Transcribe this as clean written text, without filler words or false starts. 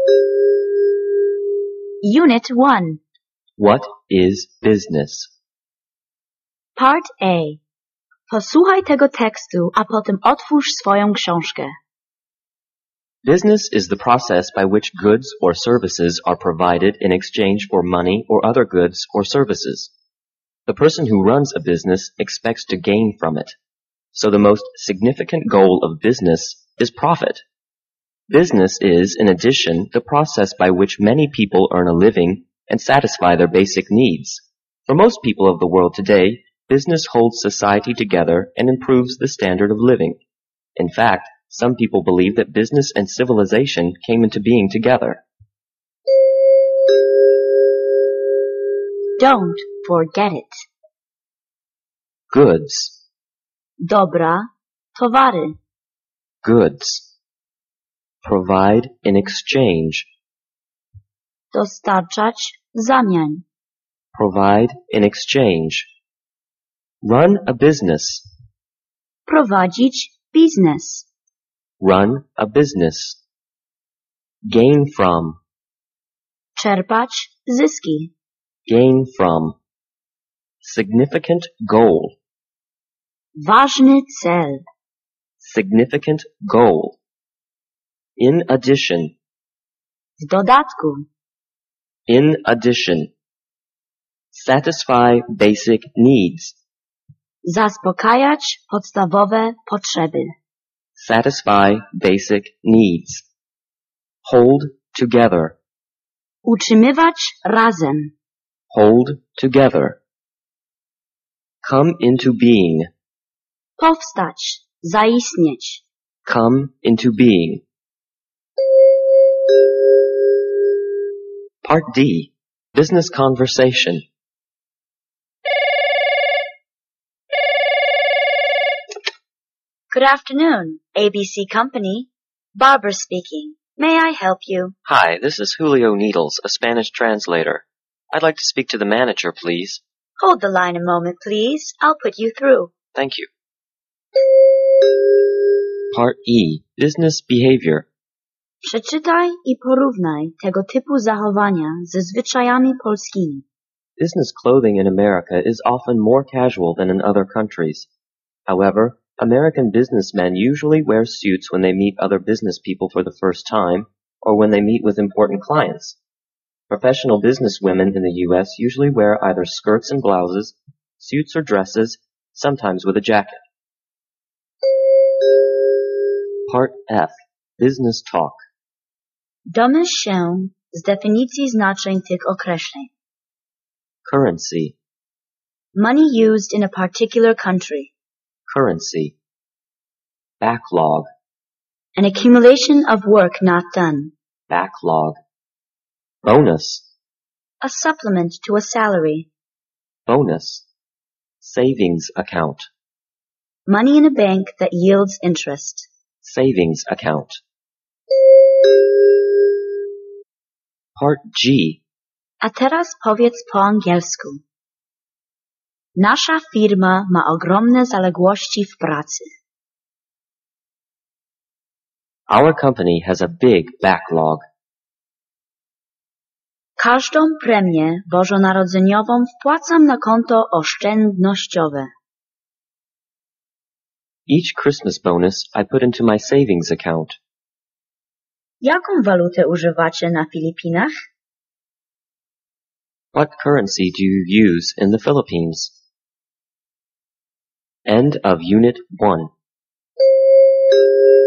Unit 1. What is business? Part A. Posłuchaj tego tekstu, a potem otwórz swoją książkę. Business is the process by which goods or services are provided in exchange for money or other goods or services. The person who runs a business expects to gain from it. So the most significant goal of business is profit. Business is, in addition, the process by which many people earn a living and satisfy their basic needs. For most people of the world today, business holds society together and improves the standard of living. In fact, some people believe that business and civilization came into being together. Don't forget it. Goods. Dobra, towary. Goods. Provide in exchange. Dostarczać w zamian. Provide in exchange. Run a business. Prowadzić biznes. Run a business. Gain from. Czerpać zyski. Gain from. Significant goal. Ważny cel. Significant goal. In addition. W dodatku. In addition. Satisfy basic needs. Zaspokajać podstawowe potrzeby. Satisfy basic needs. Hold together. Utrzymywać razem. Hold together. Come into being. Powstać. Zaistnieć. Come into being. Part D. Business conversation. Good afternoon, ABC Company. Barbara speaking. May I help you? Hi, this is Julio Needles, a Spanish translator. I'd like to speak to the manager, please. Hold the line a moment, please. I'll put you through. Thank you. Part E. Business behavior. Przeczytaj i porównaj tego typu zachowania ze zwyczajami polskimi. Business clothing in America is often more casual than in other countries. However, American businessmen usually wear suits when they meet other business people for the first time or when they meet with important clients. Professional businesswomen in the U.S. usually wear either skirts and blouses, suits or dresses, sometimes with a jacket. Part F. Business talk. Domyśl się z definicji znaczeń tych określeń. Currency. Money used in a particular country. Currency. Backlog. An accumulation of work not done. Backlog. Bonus. A supplement to a salary. Bonus. Savings account. Money in a bank that yields interest. Savings account. Part G. A teraz powiedz po angielsku. Nasza firma ma ogromne zaległości w pracy. Our company has a big backlog. Każdą premię bożonarodzeniową wpłacam na konto oszczędnościowe. Each Christmas bonus I put into my savings account. Jaką walutę używacie na Filipinach? What currency do you use in the Philippines? End of Unit 1.